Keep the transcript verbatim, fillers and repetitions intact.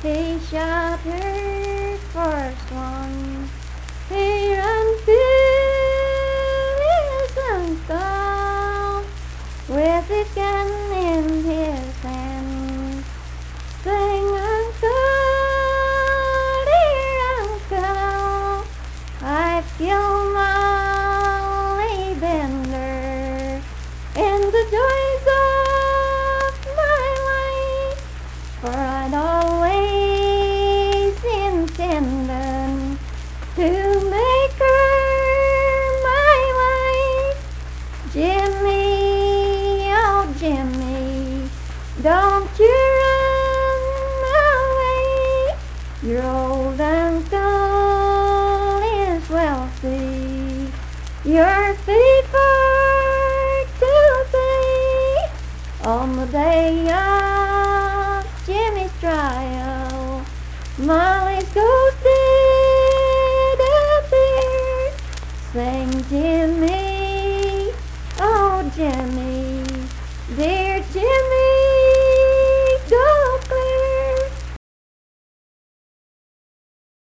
He shot her first one. He ran to his uncle with his gun in his hand, saying, "Uncle, dear uncle, I've killed Molly Bender, and the joys of my life, for I'd always intended to make her my wife. Jimmy, oh Jimmy, don't you run away. Your old uncle is wealthy, you're fit for to pay." On the day of Jimmy's trial, Molly's ghost did appear, saying, "Jimmy, oh Jimmy, dear